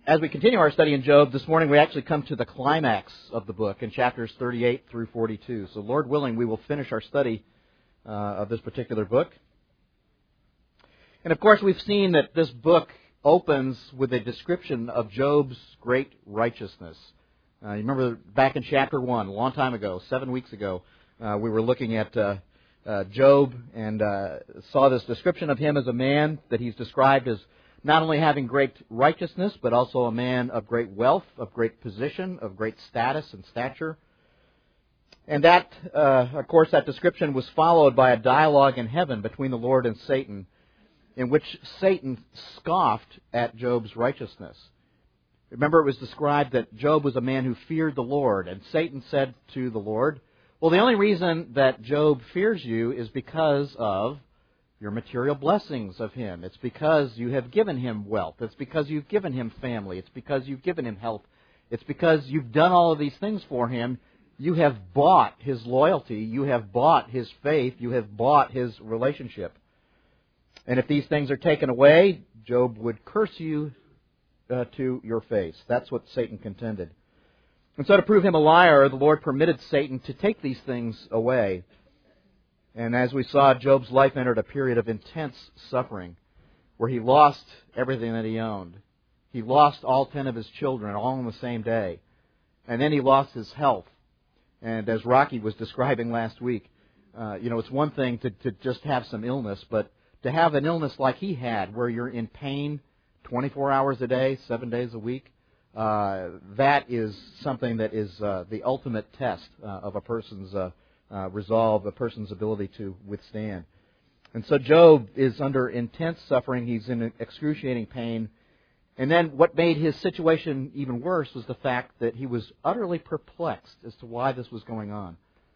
As we continue our study in Job, this morning we actually come to the climax of the book in chapters 38 through 42. So Lord willing, we will finish our study of this particular book. And of course, we've seen that this book opens with a description of Job's great righteousness. You remember back in chapter 1, a long time ago, 7 weeks ago, we were looking at Job and saw this description of him as a man that he's described as not only having great righteousness, but also a man of great wealth, of great position, of great status and stature. And that, of course, that description was followed by a dialogue in heaven between the Lord and Satan, in which Satan scoffed at Job's righteousness. Remember, it was described that Job was a man who feared the Lord, and Satan said to the Lord, well, the only reason that Job fears you is because of your material blessings of him. It's because you have given him wealth. It's because you've given him family. It's because you've given him health. It's because you've done all of these things for him. You have bought his loyalty. You have bought his faith. You have bought his relationship. And if these things are taken away, Job would curse you to your face. That's what Satan contended. And so to prove him a liar, the Lord permitted Satan to take these things away. And as we saw, Job's life entered a period of intense suffering, where he lost everything that he owned. He lost all 10 of his children all on the same day. And then he lost his health. And as Rocky was describing last week, it's one thing to just have some illness, but to have an illness like he had, where you're in pain 24 hours a day, 7 days a week, that is something that is the ultimate test of a person's resolve, a person's ability to withstand. And so Job is under intense suffering. He's in excruciating pain. And then what made his situation even worse was the fact that he was utterly perplexed as to why this was going on.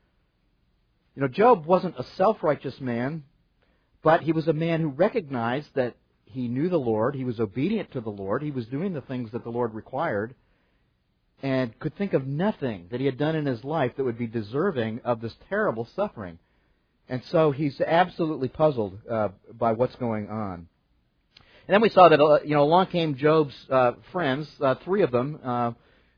Job wasn't a self-righteous man, but he was a man who recognized that he knew the Lord, he was obedient to the Lord, he was doing the things that the Lord required, and could think of nothing that he had done in his life that would be deserving of this terrible suffering. And so he's absolutely puzzled by what's going on. And then we saw that along came Job's friends. 3 of them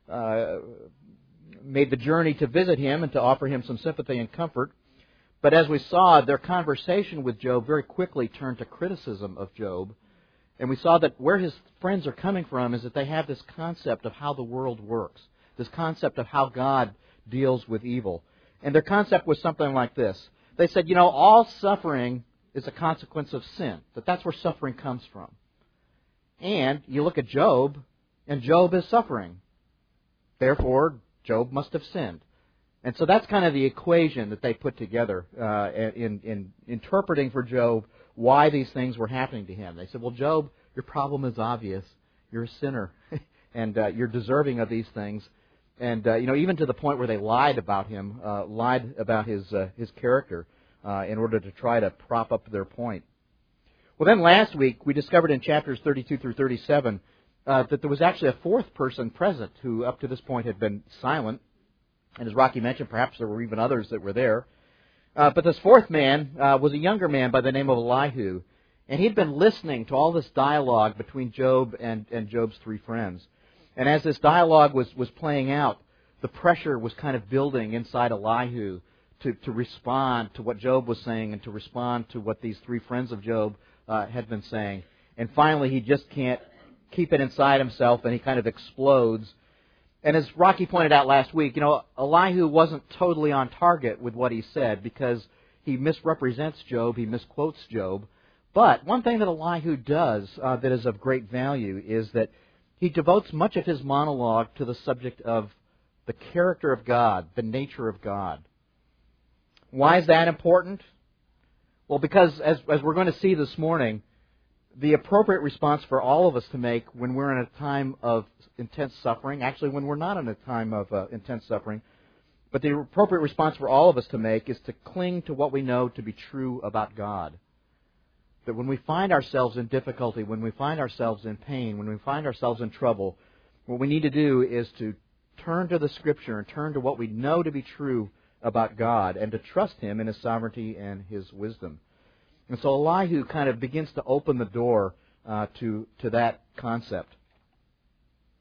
made the journey to visit him and to offer him some sympathy and comfort. But as we saw, their conversation with Job very quickly turned to criticism of Job. And we saw that where his friends are coming from is that they have this concept of how the world works, this concept of how God deals with evil. And their concept was something like this. They said, all suffering is a consequence of sin, that's where suffering comes from. And you look at Job, and Job is suffering. Therefore, Job must have sinned. And so that's kind of the equation that they put together in interpreting for Job why these things were happening to him. They said, well, Job, your problem is obvious. You're a sinner, and you're deserving of these things. And, even to the point where they lied about him, lied about his character in order to try to prop up their point. Well, then last week, we discovered in chapters 32 through 37 that there was actually a 4th person present who up to this point had been silent. And as Rocky mentioned, perhaps there were even others that were there. But this 4th man was a younger man by the name of Elihu. And he'd been listening to all this dialogue between Job and Job's 3 friends. And as this dialogue was playing out, the pressure was kind of building inside Elihu to respond to what Job was saying and to respond to what these 3 friends of Job had been saying. And finally, he just can't keep it inside himself, and he kind of explodes. And as Rocky pointed out last week, Elihu wasn't totally on target with what he said because he misrepresents Job, he misquotes Job. But one thing that Elihu does that is of great value is that he devotes much of his monologue to the subject of the character of God, the nature of God. Why is that important? Well, because as we're going to see this morning, the appropriate response for all of us to make when we're in a time of intense suffering, actually when we're not in a time of intense suffering, but the appropriate response for all of us to make is to cling to what we know to be true about God. That when we find ourselves in difficulty, when we find ourselves in pain, when we find ourselves in trouble, what we need to do is to turn to the Scripture and turn to what we know to be true about God and to trust Him in His sovereignty and His wisdom. And so Elihu kind of begins to open the door to that concept.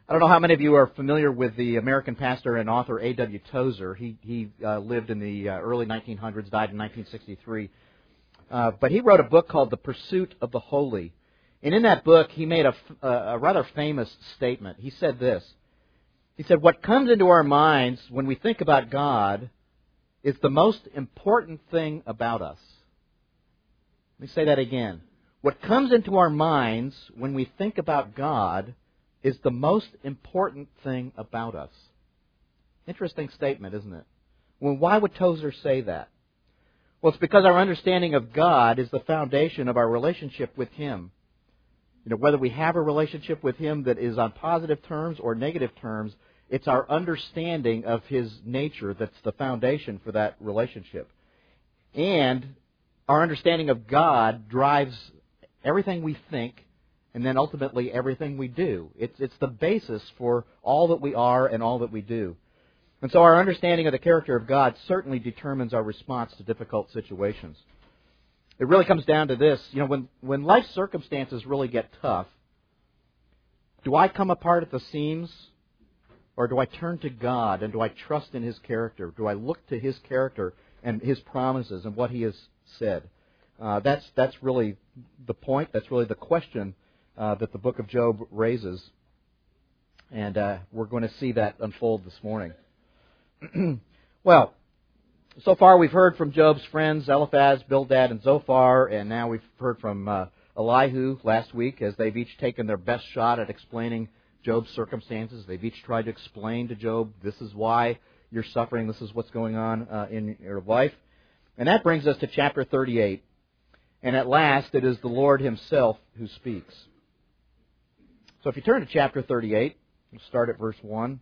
I don't know how many of you are familiar with the American pastor and author A.W. Tozer. He lived in the early 1900s, died in 1963. But he wrote a book called The Pursuit of the Holy. And in that book, he made a rather famous statement. He said this. He said, what comes into our minds when we think about God is the most important thing about us. Let me say that again. What comes into our minds when we think about God is the most important thing about us. Interesting statement, isn't it? Well, why would Tozer say that? Well, it's because our understanding of God is the foundation of our relationship with Him. You know, whether we have a relationship with Him that is on positive terms or negative terms, it's our understanding of His nature that's the foundation for that relationship. And our understanding of God drives everything we think and then ultimately everything we do. It's the basis for all that we are and all that we do. And so our understanding of the character of God certainly determines our response to difficult situations. It really comes down to this. You know, when life circumstances really get tough, do I come apart at the seams? Or do I turn to God and do I trust in His character? Do I look to His character and His promises and what He has said? That's really the point. That's really the question that the book of Job raises. And we're going to see that unfold this morning. Well, so far we've heard from Job's friends, Eliphaz, Bildad, and Zophar, and now we've heard from Elihu last week as they've each taken their best shot at explaining Job's circumstances. They've each tried to explain to Job, this is why you're suffering, this is what's going on in your life. And that brings us to chapter 38. And at last, it is the Lord Himself who speaks. So if you turn to chapter 38, we'll start at verse 1.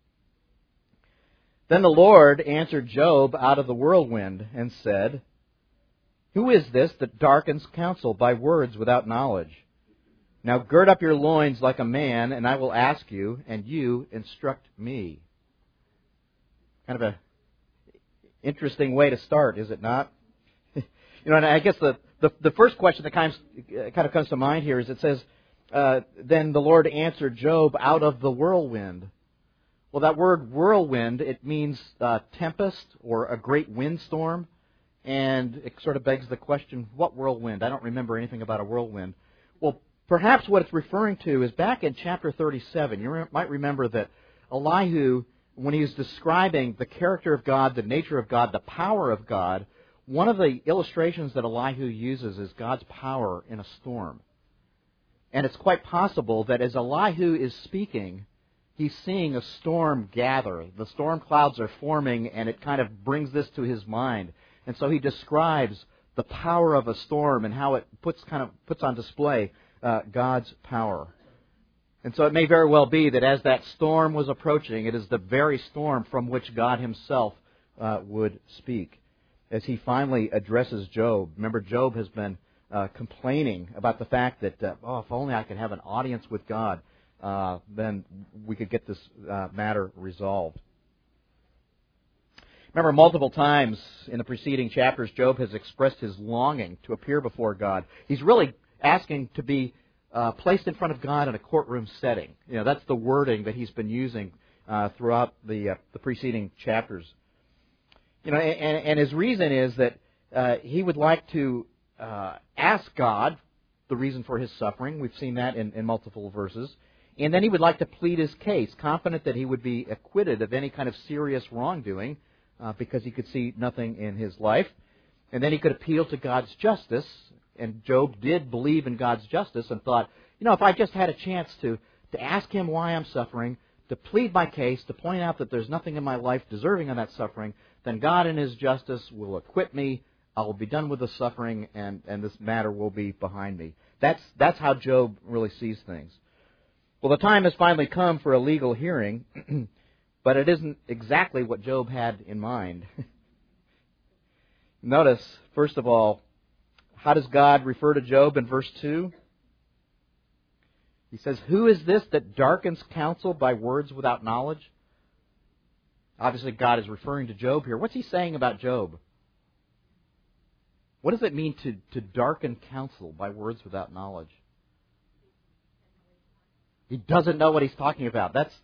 Then the Lord answered Job out of the whirlwind and said, who is this that darkens counsel by words without knowledge? Now gird up your loins like a man, and I will ask you, and you instruct me. Kind of a interesting way to start, is it not? You know, and I guess the first question that kind of comes to mind here is it says, then the Lord answered Job out of the whirlwind. Well, that word whirlwind, it means tempest or a great windstorm. And it sort of begs the question, what whirlwind? I don't remember anything about a whirlwind. Well, perhaps what it's referring to is back in chapter 37. You might remember that Elihu, when he was describing the character of God, the nature of God, the power of God, one of the illustrations that Elihu uses is God's power in a storm. And it's quite possible that as Elihu is speaking, he's seeing a storm gather. The storm clouds are forming, and it kind of brings this to his mind. And so he describes the power of a storm and how it puts on display God's power. And so it may very well be that as that storm was approaching, it is the very storm from which God Himself would speak as He finally addresses Job. Remember, Job has been complaining about the fact that, if only I could have an audience with God, then we could get this matter resolved. Remember, multiple times in the preceding chapters, Job has expressed his longing to appear before God. He's really asking to be placed in front of God in a courtroom setting. You know, that's the wording that he's been using throughout the preceding chapters. You know, and his reason is that he would like to ask God the reason for his suffering. We've seen that in multiple verses. And then he would like to plead his case, confident that he would be acquitted of any kind of serious wrongdoing because he could see nothing in his life. And then he could appeal to God's justice. And Job did believe in God's justice and thought, you know, if I just had a chance to ask Him why I'm suffering, to plead my case, to point out that there's nothing in my life deserving of that suffering, then God in His justice will acquit me. I will be done with the suffering, and this matter will be behind me. That's how Job really sees things. Well, the time has finally come for a legal hearing, but it isn't exactly what Job had in mind. Notice, first of all, how does God refer to Job in verse 2? He says, who is this that darkens counsel by words without knowledge? Obviously, God is referring to Job here. What's He saying about Job? What does it mean to darken counsel by words without knowledge? He doesn't know what he's talking about. That's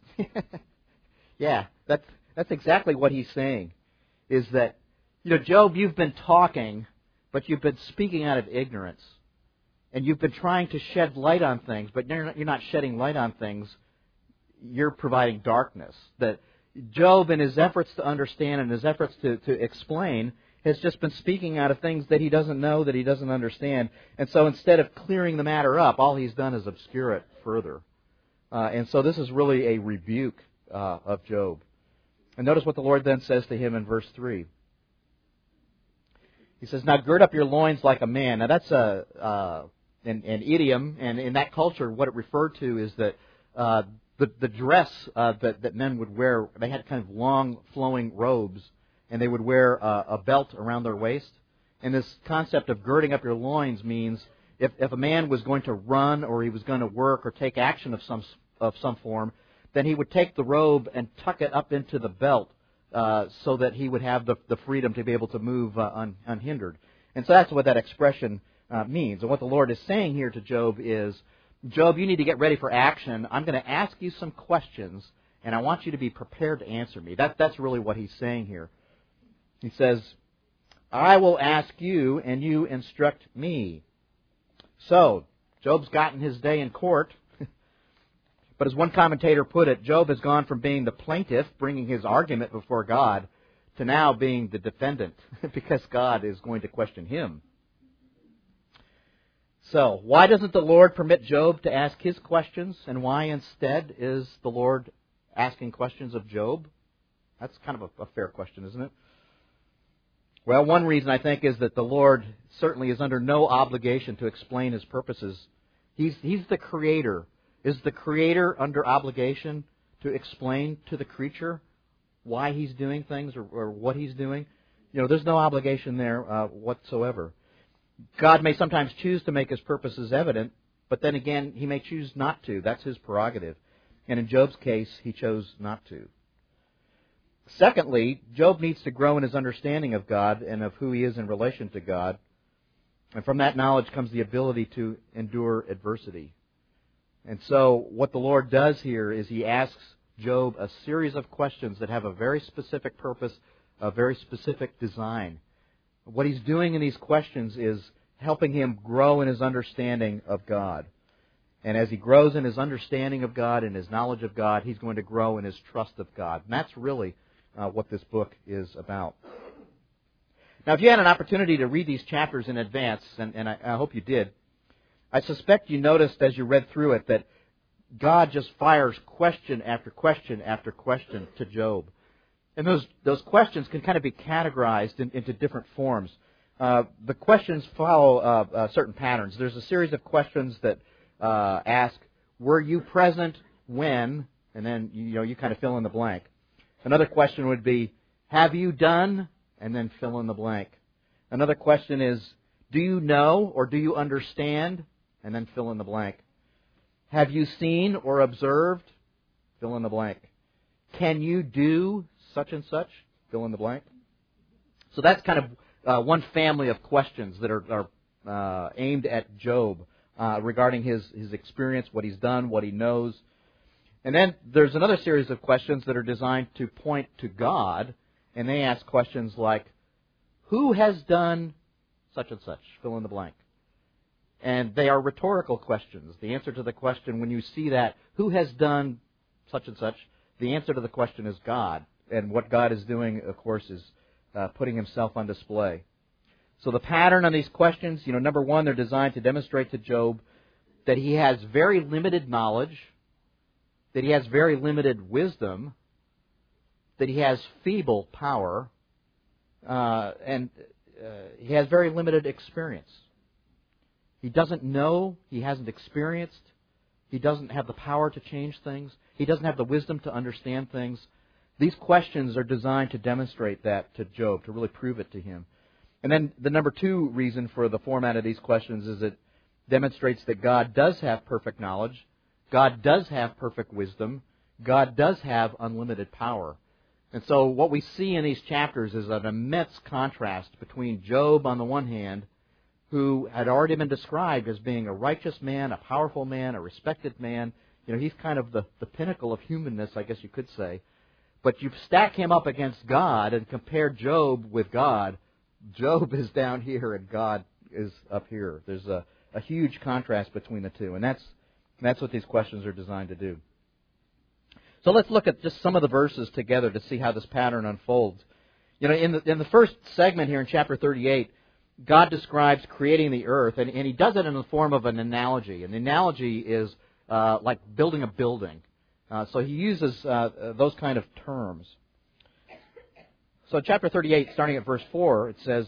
that's exactly what he's saying. Is that, Job, you've been talking, but you've been speaking out of ignorance. And you've been trying to shed light on things, but you're not shedding light on things. You're providing darkness. That Job, in his efforts to understand and his efforts to explain, has just been speaking out of things that he doesn't know, that he doesn't understand. And so instead of clearing the matter up, all he's done is obscure it further. And so this is really a rebuke of Job. And notice what the Lord then says to him in verse 3. He says, "Now gird up your loins like a man." Now that's an idiom, and in that culture, what it referred to is that the dress that men would wear, they had kind of long, flowing robes, and they would wear a belt around their waist. And this concept of girding up your loins means if a man was going to run or he was going to work or take action of some form, then he would take the robe and tuck it up into the belt so that he would have the freedom to be able to move unhindered. And so that's what that expression means. And what the Lord is saying here to Job is, Job, you need to get ready for action. I'm going to ask you some questions, and I want you to be prepared to answer me. That's really what he's saying here. He says, "I will ask you, and you instruct me." So, Job's gotten his day in court. But as one commentator put it, Job has gone from being the plaintiff, bringing his argument before God, to now being the defendant, because God is going to question him. So, why doesn't the Lord permit Job to ask his questions, and why instead is the Lord asking questions of Job? That's kind of a fair question, isn't it? Well, one reason, I think, is that the Lord certainly is under no obligation to explain His purposes. He's the Creator. Is the Creator under obligation to explain to the creature why He's doing things or what He's doing? There's no obligation there whatsoever. God may sometimes choose to make His purposes evident, but then again, He may choose not to. That's His prerogative. And in Job's case, he chose not to. Secondly, Job needs to grow in his understanding of God and of who he is in relation to God. And from that knowledge comes the ability to endure adversity. And so what the Lord does here is He asks Job a series of questions that have a very specific purpose, a very specific design. What He's doing in these questions is helping him grow in his understanding of God. And as he grows in his understanding of God and his knowledge of God, he's going to grow in his trust of God. And that's really what this book is about. Now, if you had an opportunity to read these chapters in advance, and I hope you did, I suspect you noticed as you read through it that God just fires question after question after question to Job. And those questions can kind of be categorized into different forms. The questions follow certain patterns. There's a series of questions that ask, were you present when? And then you kind of fill in the blank. Another question would be, have you done? And then fill in the blank. Another question is, do you know or do you understand? And then fill in the blank. Have you seen or observed? Fill in the blank. Can you do such and such? Fill in the blank. So that's kind of one family of questions that are aimed at Job regarding his experience, what he's done, what he knows. And then there's another series of questions that are designed to point to God, and they ask questions like, who has done such and such? Fill in the blank. And they are rhetorical questions. The answer to the question, when you see that, who has done such and such, the answer to the question is God. And what God is doing, of course, is putting Himself on display. So the pattern on these questions, number one, they're designed to demonstrate to Job that he has very limited knowledge, that he has very limited wisdom, that he has feeble power, and he has very limited experience. He doesn't know, he hasn't experienced, he doesn't have the power to change things, he doesn't have the wisdom to understand things. These questions are designed to demonstrate that to Job, to really prove it to him. And then the number two reason for the format of these questions is it demonstrates that God does have perfect knowledge, God does have perfect wisdom, God does have unlimited power. And so what we see in these chapters is an immense contrast between Job on the one hand, who had already been described as being a righteous man, a powerful man, a respected man, He's kind of the pinnacle of humanness, I guess you could say. But you stack him up against God and compare Job with God. Job is down here and God is up here. There's a huge contrast between the two. And that's what these questions are designed to do. So let's look at just some of the verses together to see how this pattern unfolds. In the first segment here in chapter 38, God describes creating the earth, and he does it in the form of an analogy. An analogy is like building a building. So he uses those kind of terms. So chapter 38, starting at verse 4, it says,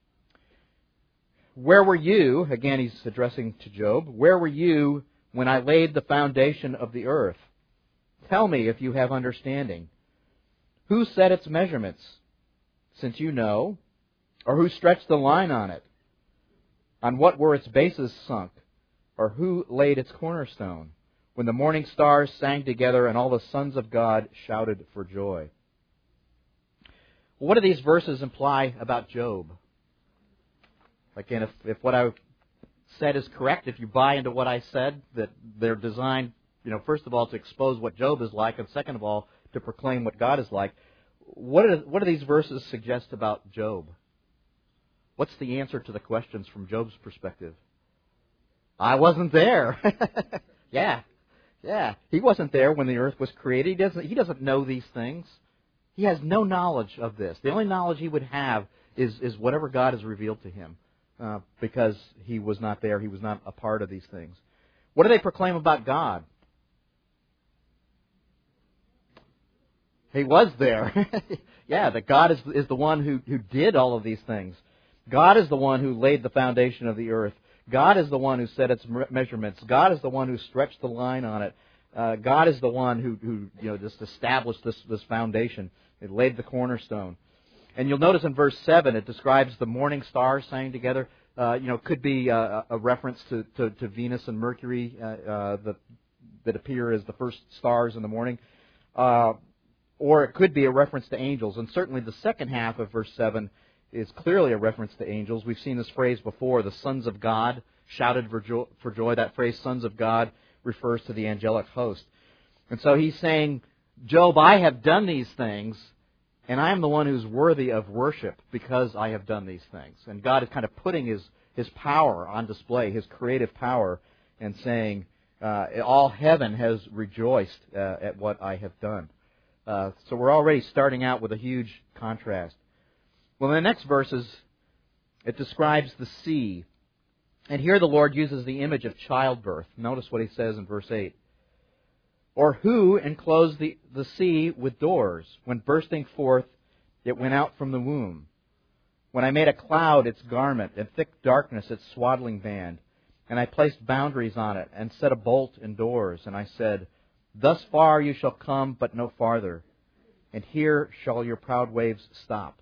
"Where were you," again he's addressing to Job, "where were you when I laid the foundation of the earth? Tell me if you have understanding. Who set its measurements, since you know? Or who stretched the line on it? On what were its bases sunk? Or who laid its cornerstone? When the morning stars sang together and all the sons of God shouted for joy." What do these verses imply about Job? Again, if what I said is correct, if you buy into what I said, that they're designed, first of all, to expose what Job is like, and second of all, to proclaim what God is like, what do these verses suggest about Job? What's the answer to the questions from Job's perspective? I wasn't there. Yeah. He wasn't there when the earth was created. He doesn't know these things. He has no knowledge of this. The only knowledge he would have is whatever God has revealed to him, because he was not there. He was not a part of these things. What do they proclaim about God? He was there. Yeah, that God is the one who did all of these things. God is the one who laid the foundation of the earth. God is the one who set its measurements. God is the one who stretched the line on it. God is the one who just established this foundation. It laid the cornerstone. And you'll notice in verse 7 it describes the morning stars sang together. Could be a reference to Venus and Mercury that appear as the first stars in the morning. Or it could be a reference to angels. And certainly the second half of verse 7 is clearly a reference to angels. We've seen this phrase before, the sons of God shouted for joy. That phrase, sons of God, refers to the angelic host. And so he's saying, Job, I have done these things, and I am the one who's worthy of worship because I have done these things. And God is kind of putting his power on display, his creative power, and saying, all heaven has rejoiced at what I have done. So we're already starting out with a huge contrast. Well, in the next verses, it describes the sea. And here the Lord uses the image of childbirth. Notice what he says in verse 8. "Or who enclosed the sea with doors? When bursting forth, it went out from the womb. When I made a cloud its garment, and thick darkness its swaddling band. And I placed boundaries on it, and set a bolt in doors. And I said, Thus far you shall come, but no farther. And here shall your proud waves stop."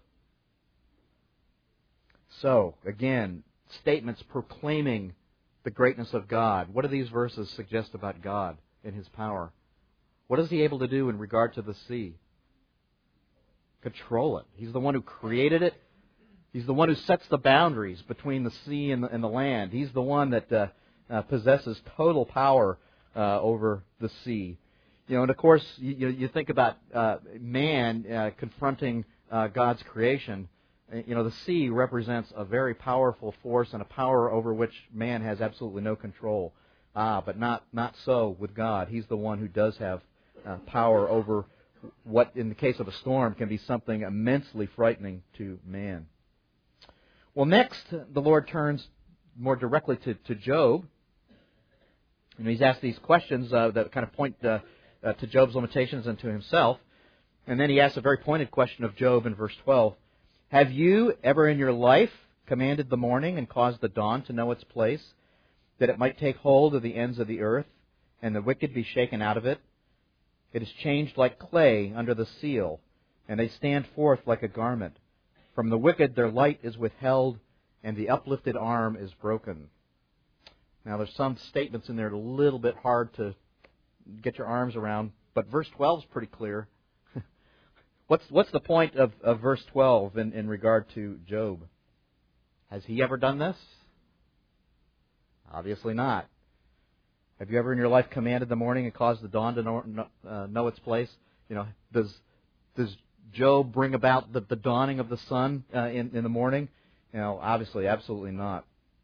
So, again, statements proclaiming the greatness of God. What do these verses suggest about God and His power? What is He able to do in regard to the sea? Control it. He's the one who created it. He's the one who sets the boundaries between the sea and the land. He's the one that possesses total power over the sea. And of course, you think about man confronting God's creation. The sea represents a very powerful force and a power over which man has absolutely no control. But not so with God. He's the one who does have power over what, in the case of a storm, can be something immensely frightening to man. Well, next, the Lord turns more directly to Job. He's asked these questions that kind of point to Job's limitations and to himself. And then he asks a very pointed question of Job in verse 12. "Have you ever in your life commanded the morning and caused the dawn to know its place, that it might take hold of the ends of the earth, and the wicked be shaken out of it? It is changed like clay under the seal, and they stand forth like a garment. From the wicked their light is withheld, and the uplifted arm is broken." Now there's some statements in there that are a little bit hard to get your arms around, but verse 12 is pretty clear. What's the point of verse 12 in regard to Job? Has he ever done this? Obviously not. Have you ever in your life commanded the morning and caused the dawn to know its place? Does Job bring about the dawning of the sun in the morning? Obviously, absolutely not.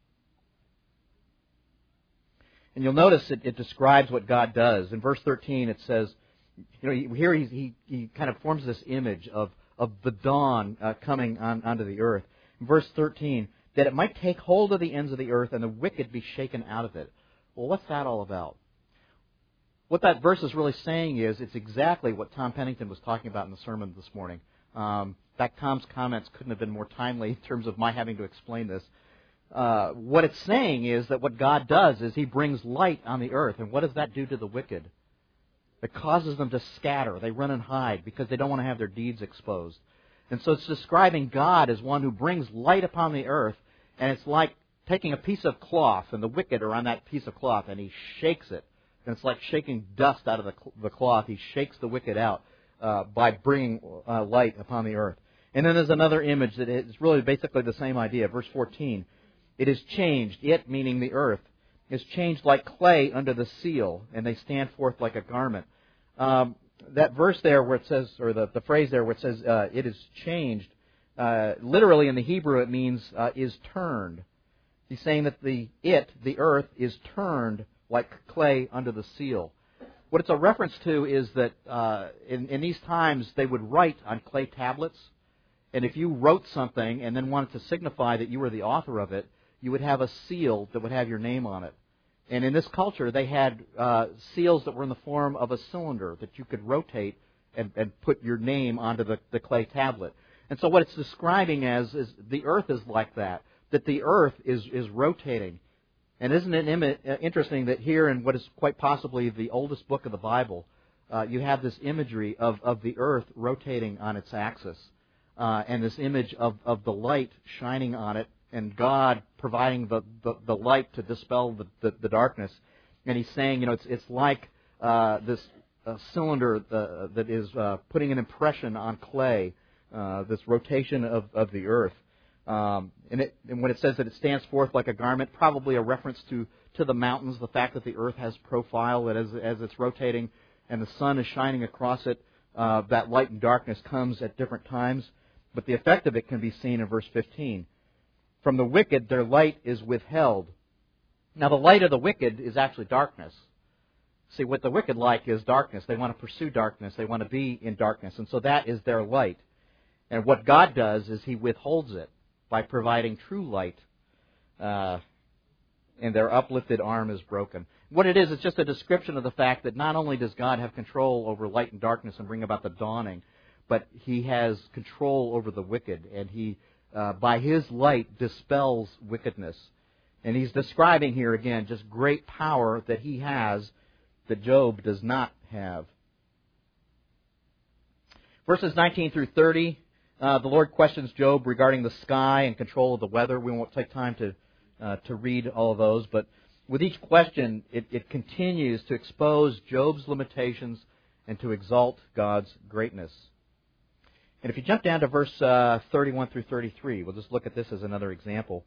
And you'll notice it describes what God does. In verse 13, it says, here he kind of forms this image of the dawn coming onto the earth. In verse 13, that it might take hold of the ends of the earth and the wicked be shaken out of it. Well, what's that all about? What that verse is really saying is it's exactly what Tom Pennington was talking about in the sermon this morning. In fact, Tom's comments couldn't have been more timely in terms of my having to explain this. What it's saying is that what God does is He brings light on the earth. And what does that do to the wicked? It causes them to scatter. They run and hide because they don't want to have their deeds exposed. And so it's describing God as one who brings light upon the earth, and it's like taking a piece of cloth, and the wicked are on that piece of cloth, and He shakes it. And it's like shaking dust out of the cloth. He shakes the wicked out by bringing light upon the earth. And then there's another image that is really basically the same idea. Verse 14, it is changed, it meaning the earth, is changed like clay under the seal, and they stand forth like a garment. That verse there where it says, or the phrase there where it says, it is changed, literally in the Hebrew it means is turned. He's saying that the earth, is turned like clay under the seal. What it's a reference to is that in these times they would write on clay tablets, and if you wrote something and then wanted to signify that you were the author of it, you would have a seal that would have your name on it. And in this culture, they had seals that were in the form of a cylinder that you could rotate and put your name onto the clay tablet. And so what it's describing as is the earth is like that the earth is rotating. And isn't it interesting that here in what is quite possibly the oldest book of the Bible, you have this imagery of the earth rotating on its axis, and this image of the light shining on it, and God providing the light to dispel the darkness. And He's saying, it's like this cylinder that is putting an impression on clay, this rotation of the earth. And when it says that it stands forth like a garment, probably a reference to the mountains, the fact that the earth has profile, that as it's rotating and the sun is shining across it, that light and darkness comes at different times. But the effect of it can be seen in verse 15. From the wicked, their light is withheld. Now, the light of the wicked is actually darkness. See, what the wicked like is darkness. They want to pursue darkness. They want to be in darkness. And so that is their light. And what God does is He withholds it by providing true light, and their uplifted arm is broken. What it is, it's just a description of the fact that not only does God have control over light and darkness and bring about the dawning, but He has control over the wicked, and He, by His light, dispels wickedness. And He's describing here again just great power that He has that Job does not have. Verses 19 through 30, the Lord questions Job regarding the sky and control of the weather. We won't take time to read all of those, but with each question, it continues to expose Job's limitations and to exalt God's greatness. And if you jump down to verse 31 through 33, we'll just look at this as another example.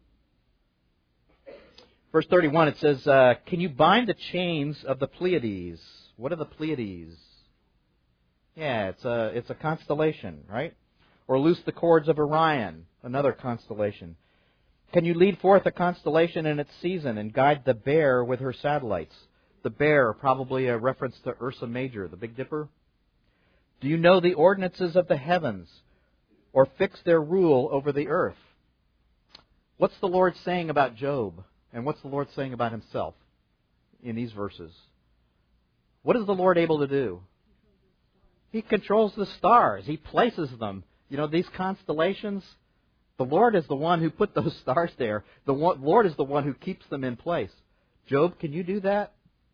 Verse 31, it says, can you bind the chains of the Pleiades? What are the Pleiades? Yeah, it's a constellation, right? Or loose the cords of Orion, another constellation. Can you lead forth a constellation in its season and guide the Bear with her satellites? The Bear, probably a reference to Ursa Major, the Big Dipper. Do you know the ordinances of the heavens, or fix their rule over the earth? What's the Lord saying about Job? And what's the Lord saying about Himself in these verses? What is the Lord able to do? He controls the stars. He places them. These constellations, the Lord is the one who put those stars there. The Lord is the one who keeps them in place. Job, can you do that?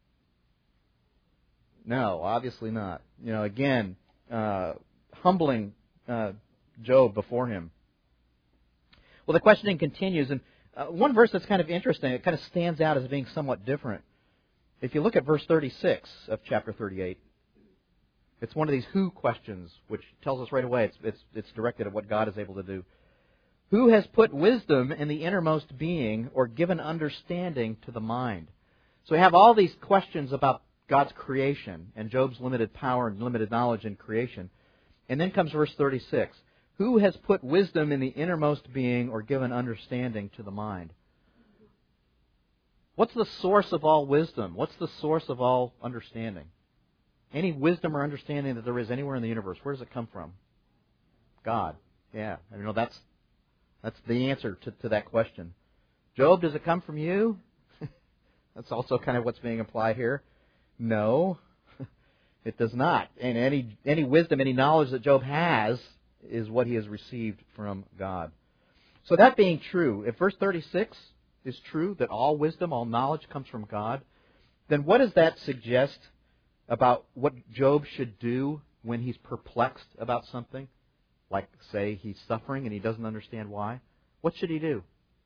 No, obviously not. Again, humbling Job before Him. Well, the questioning continues, and one verse that's kind of interesting, it kind of stands out as being somewhat different. If you look at verse 36 of chapter 38, it's one of these who questions, which tells us right away it's directed at what God is able to do. Who has put wisdom in the innermost being, or given understanding to the mind? So we have all these questions about God's creation and Job's limited power and limited knowledge in creation. And then comes verse 36. Who has put wisdom in the innermost being or given understanding to the mind? What's the source of all wisdom? What's the source of all understanding? Any wisdom or understanding that there is anywhere in the universe, where does it come from? God. Yeah, that's the answer to that question. Job, does it come from you? That's also kind of what's being implied here. No, it does not. And any wisdom, any knowledge that Job has is what he has received from God. So that being true, if verse 36 is true, that all wisdom, all knowledge comes from God, then what does that suggest about what Job should do when he's perplexed about something? Like, say, he's suffering and he doesn't understand why. What should he do?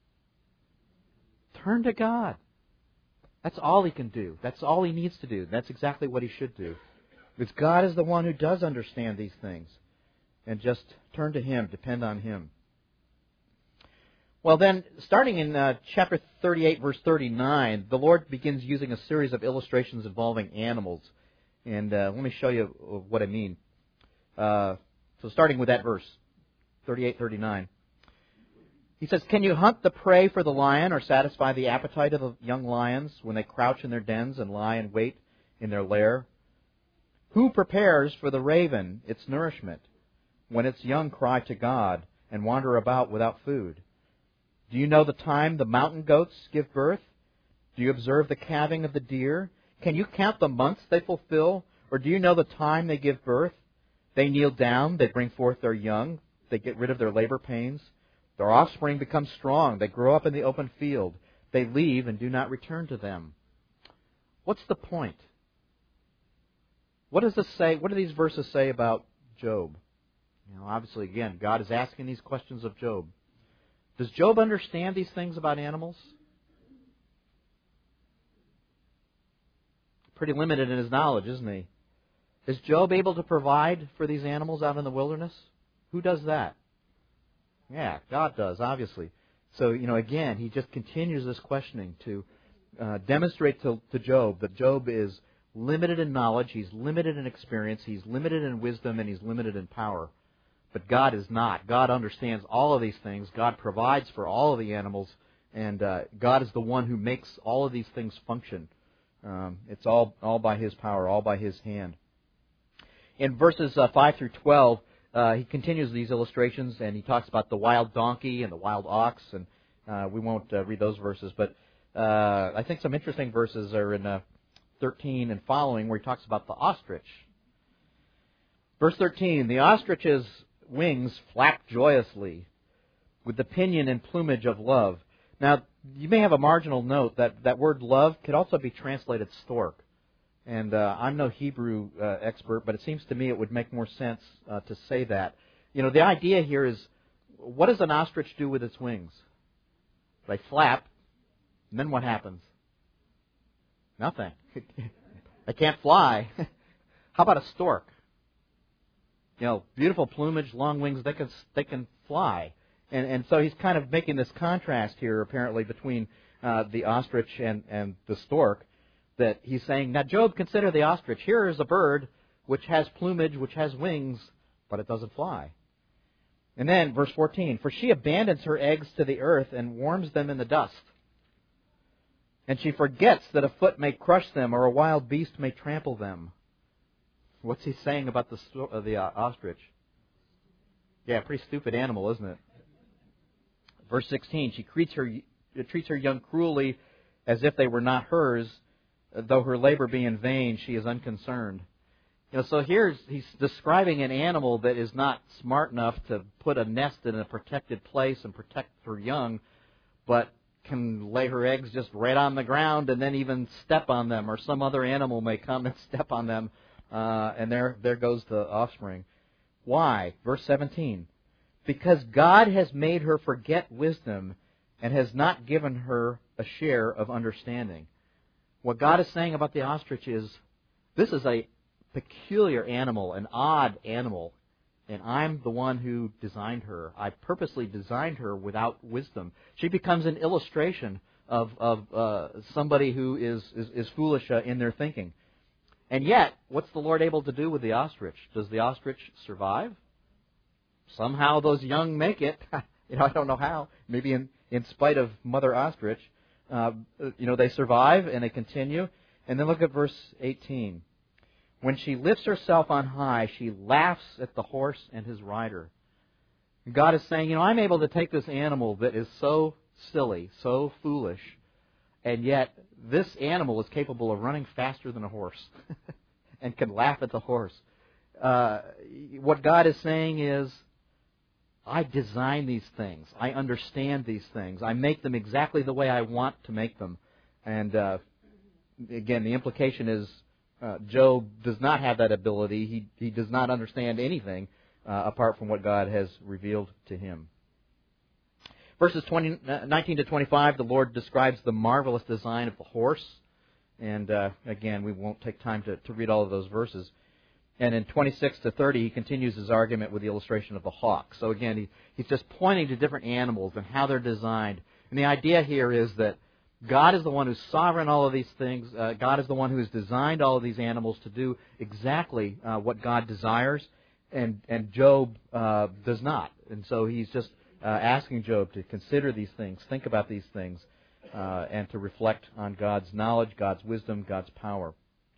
Turn to God. That's all he can do. That's all he needs to do. That's exactly what he should do. Because God is the one who does understand these things. And just turn to Him, depend on Him. Well then, starting in chapter 38, verse 39, the Lord begins using a series of illustrations involving animals. And let me show you what I mean. So starting with that verse, 38, 39. He says, "Can you hunt the prey for the lion or satisfy the appetite of the young lions when they crouch in their dens and lie in wait in their lair? Who prepares for the raven its nourishment when its young cry to God and wander about without food? Do you know the time the mountain goats give birth? Do you observe the calving of the deer? Can you count the months they fulfill? Or do you know the time they give birth? They kneel down, they bring forth their young, they get rid of their labor pains. Their offspring become strong, they grow up in the open field. They leave and do not return to them." What's the point? What does this say? What do these verses say about Job? Obviously, again, God is asking these questions of Job. Does Job understand these things about animals? Pretty limited in his knowledge, isn't he? Is Job able to provide for these animals out in the wilderness? Who does that? Yeah, God does, obviously. So, again, he just continues this questioning to demonstrate to Job that Job is limited in knowledge, he's limited in experience, he's limited in wisdom, and he's limited in power. But God is not. God understands all of these things. God provides for all of the animals, and God is the one who makes all of these things function. It's all by His power, all by His hand. In verses 5 through 12, he continues these illustrations, and he talks about the wild donkey and the wild ox, and we won't read those verses, but I think some interesting verses are in 13 and following, where he talks about the ostrich. Verse 13, "The ostrich's wings flap joyously with the pinion and plumage of love." Now, you may have a marginal note that word love could also be translated stork. And I'm no Hebrew expert, but it seems to me it would make more sense to say that. The idea here is, what does an ostrich do with its wings? They flap, and then what happens? Nothing. They can't fly. How about a stork? Beautiful plumage, long wings, they can fly. And so he's kind of making this contrast here, apparently, between the ostrich and the stork. That he's saying, now Job, consider the ostrich. Here is a bird which has plumage, which has wings, but it doesn't fly. And then, verse 14, "For she abandons her eggs to the earth and warms them in the dust. And she forgets that a foot may crush them or a wild beast may trample them." What's he saying about the ostrich? Yeah, pretty stupid animal, isn't it? Verse 16, "She treats her young cruelly as if they were not hers. Though her labor be in vain, she is unconcerned." So here he's describing an animal that is not smart enough to put a nest in a protected place and protect her young, but can lay her eggs just right on the ground and then even step on them, or some other animal may come and step on them, and there goes the offspring. Why? Verse 17, "Because God has made her forget wisdom and has not given her a share of understanding." What God is saying about the ostrich is, this is a peculiar animal, an odd animal, and I'm the one who designed her. I purposely designed her without wisdom. She becomes an illustration of somebody who is foolish in their thinking. And yet, what's the Lord able to do with the ostrich? Does the ostrich survive? Somehow those young make it. I don't know how. Maybe in spite of Mother Ostrich. They survive and they continue. And then look at verse 18. When she lifts herself on high, she laughs at the horse and his rider. God is saying, I'm able to take this animal that is so silly, so foolish, and yet this animal is capable of running faster than a horse and can laugh at the horse. What God is saying is, I design these things. I understand these things. I make them exactly the way I want to make them. And again, the implication is Job does not have that ability. He does not understand anything apart from what God has revealed to him. Verses 19 to 25, the Lord describes the marvelous design of the horse. And again, we won't take time to read all of those verses. And in 26 to 30, he continues his argument with the illustration of the hawk. So again, he's just pointing to different animals and how they're designed. And the idea here is that God is the one who's sovereign all of these things. God is the one who has designed all of these animals to do exactly what God desires. And Job does not. And so he's just asking Job to consider these things, think about these things, and to reflect on God's knowledge, God's wisdom, God's power.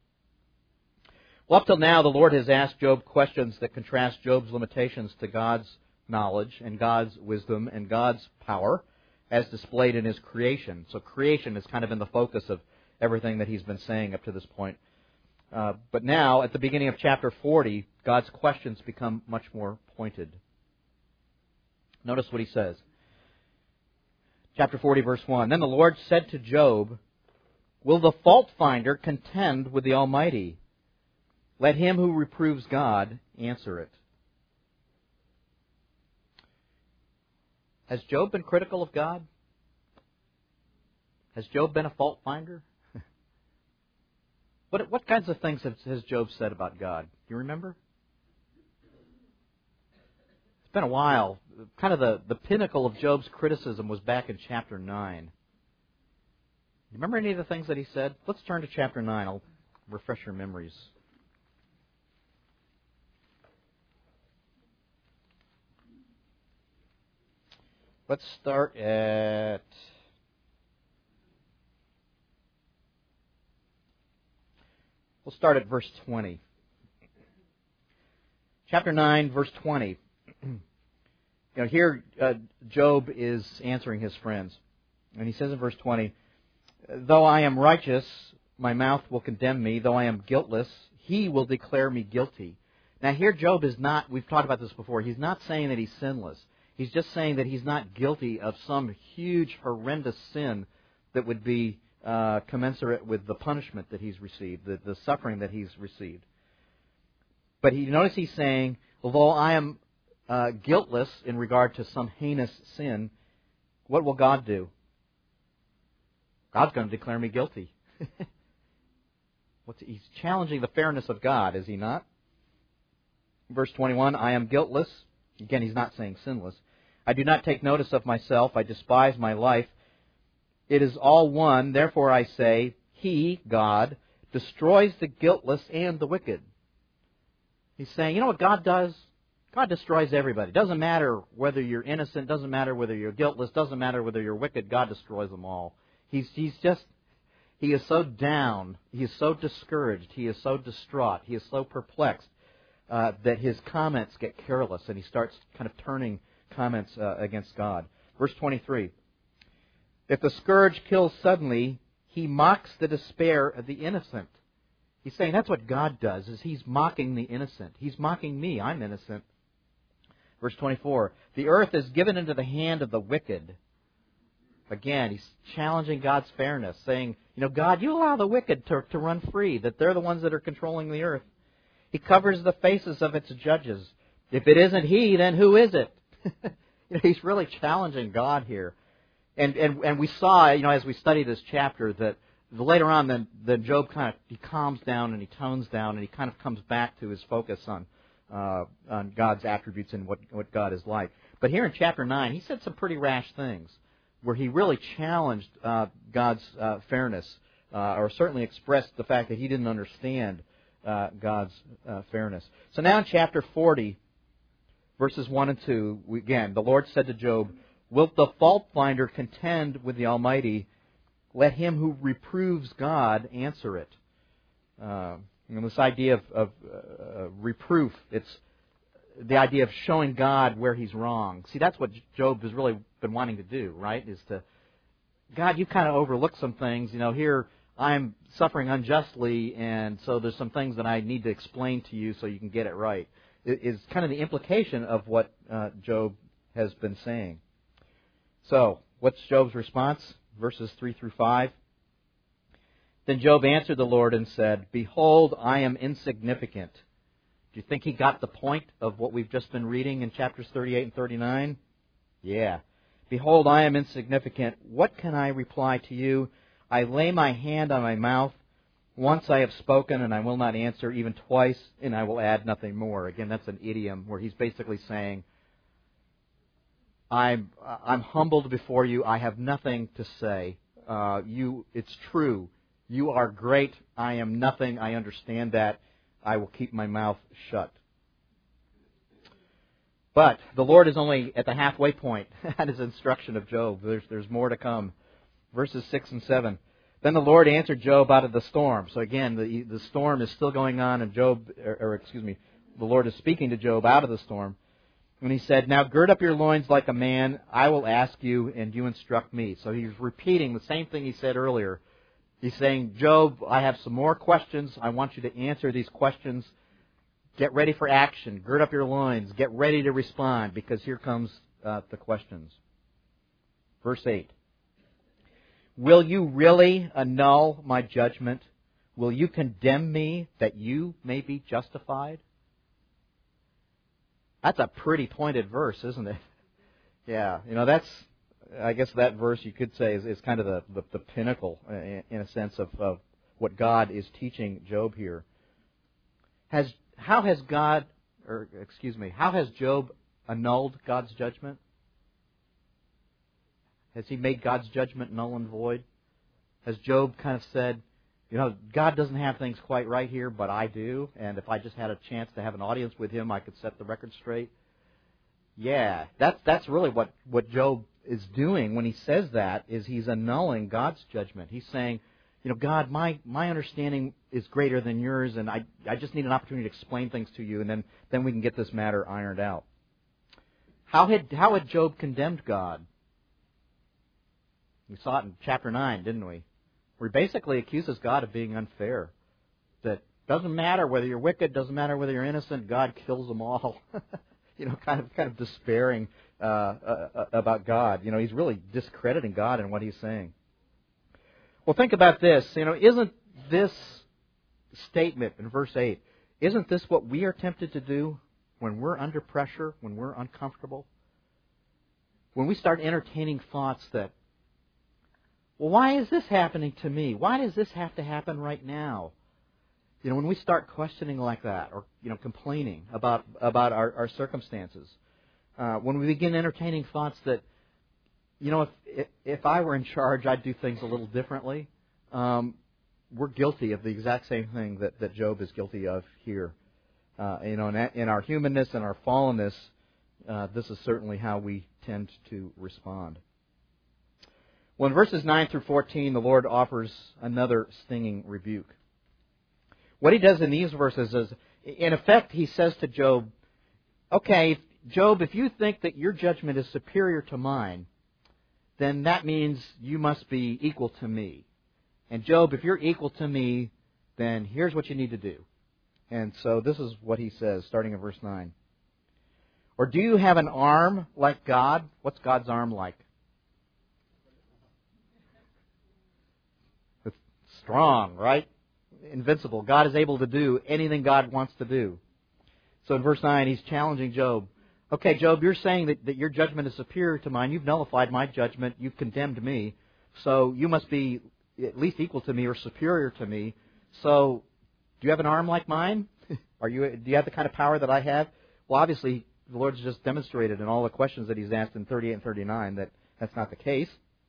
Well, up till now, the Lord has asked Job questions that contrast Job's limitations to God's knowledge and God's wisdom and God's power as displayed in his creation. So creation is kind of in the focus of everything that he's been saying up to this point. But now, at the beginning of chapter 40, God's questions become much more pointed. Notice what he says. Chapter 40, verse 1. Then the Lord said to Job, "Will the fault finder contend with the Almighty? Let him who reproves God answer it." Has Job been critical of God? Has Job been a fault finder? What kinds of things has Job said about God? Do you remember? It's been a while. Kind of the pinnacle of Job's criticism was back in chapter 9. You remember any of the things that he said? Let's turn to chapter 9. I'll refresh your memories. Let's start at... We'll start at verse 20. Chapter 9, verse 20. Here Job is answering his friends. And he says in verse 20, "Though I am righteous, my mouth will condemn me. Though I am guiltless, he will declare me guilty." Now here Job is not, we've talked about this before, he's not saying that he's sinless. He's just saying that he's not guilty of some huge, horrendous sin that would be commensurate with the punishment that he's received, the suffering that he's received. But notice he's saying, although I am guiltless in regard to some heinous sin, what will God do? God's going to declare me guilty. He's challenging the fairness of God, is he not? Verse 21, "I am guiltless." Again, he's not saying sinless. "I do not take notice of myself. I despise my life. It is all one. Therefore I say, He, God, destroys the guiltless and the wicked." He's saying, you know what God does? God destroys everybody. It doesn't matter whether you're innocent, doesn't matter whether you're guiltless, doesn't matter whether you're wicked. God destroys them all. He is so down, he is so discouraged, he is so distraught, he is so perplexed that his comments get careless and he starts kind of turning comments against God. Verse 23. "If the scourge kills suddenly, he mocks the despair of the innocent." He's saying that's what God does, is he's mocking the innocent. He's mocking me. I'm innocent. Verse 24. "The earth is given into the hand of the wicked." Again, he's challenging God's fairness, saying, God, you allow the wicked to run free, that they're the ones that are controlling the earth. He covers the faces of its judges. If it isn't he, then who is it? He's really challenging God here. And we saw, as we studied this chapter, that later on, then Job he calms down and he tones down and he kind of comes back to his focus on God's attributes and what God is like. But here in chapter 9, he said some pretty rash things. where he really challenged God's fairness, or certainly expressed the fact that he didn't understand God's fairness. So now in chapter 40, verses 1 and 2, again, the Lord said to Job, "Wilt the fault finder contend with the Almighty? Let him who reproves God answer it." This idea of reproof, it's the idea of showing God where He's wrong. See, that's what Job has really been wanting to do, right? Is to, God, you kind of overlooked some things. Here I'm suffering unjustly, and so there's some things that I need to explain to you so you can get it right. It is kind of the implication of what Job has been saying. So, what's Job's response? Verses 3 through 5. Then Job answered the Lord and said, "Behold, I am insignificant." Do you think he got the point of what we've just been reading in chapters 38 and 39? Yeah. "Behold, I am insignificant. What can I reply to you? I lay my hand on my mouth. Once I have spoken, and I will not answer, even twice, and I will add nothing more." Again, that's an idiom where he's basically saying, I'm humbled before you. I have nothing to say. It's true. You are great. I am nothing. I understand that. I will keep my mouth shut. But the Lord is only at the halfway point at His instruction of Job. There's more to come. Verses 6 and 7. Then the Lord answered Job out of the storm. So again, the storm is still going on, and the Lord is speaking to Job out of the storm. When He said, "Now gird up your loins like a man. I will ask you, and you instruct me." So He's repeating the same thing He said earlier. He's saying, "Job, I have some more questions. I want you to answer these questions. Get ready for action. Gird up your loins. Get ready to respond, because here comes the questions." Verse 8. "Will you really annul my judgment? Will you condemn me that you may be justified?" That's a pretty pointed verse, isn't it? Yeah, I guess that verse you could say is kind of the pinnacle, in a sense, of what God is teaching Job here. How has Job annulled God's judgment? Has he made God's judgment null and void? Has Job kind of said, God doesn't have things quite right here, but I do, and if I just had a chance to have an audience with Him, I could set the record straight? Yeah, that's really what Job is doing when he says that, is he's annulling God's judgment. He's saying, God, my understanding is greater than yours, and I just need an opportunity to explain things to you, and then we can get this matter ironed out. How had Job condemned God? We saw it in chapter 9, didn't we? Where he basically accuses God of being unfair. That doesn't matter whether you're wicked, doesn't matter whether you're innocent, God kills them all. Kind of despairing about God. He's really discrediting God in what he's saying. Well, think about this. Isn't this statement in verse 8, isn't this what we are tempted to do when we're under pressure, when we're uncomfortable? When we start entertaining thoughts that, well, why is this happening to me? Why does this have to happen right now? When we start questioning like that, or complaining about our circumstances, when we begin entertaining thoughts that, if I were in charge, I'd do things a little differently. We're guilty of the exact same thing that Job is guilty of here. In our humanness and our fallenness, this is certainly how we tend to respond. Well, in verses 9 through 14, the Lord offers another stinging rebuke. What He does in these verses is, in effect, He says to Job, okay, Job, if you think that your judgment is superior to mine, then that means you must be equal to me. And Job, if you're equal to me, then here's what you need to do. And so this is what He says, starting in verse 9. "Or do you have an arm like God?" What's God's arm like? It's strong, right? Invincible. God is able to do anything God wants to do. So in verse 9, He's challenging Job. Okay, Job, you're saying that your judgment is superior to mine. You've nullified my judgment. You've condemned me. So you must be at least equal to me or superior to me. So do you have an arm like mine? Do you have the kind of power that I have? Well, obviously, the Lord's just demonstrated in all the questions that He's asked in 38 and 39 that that's not the case.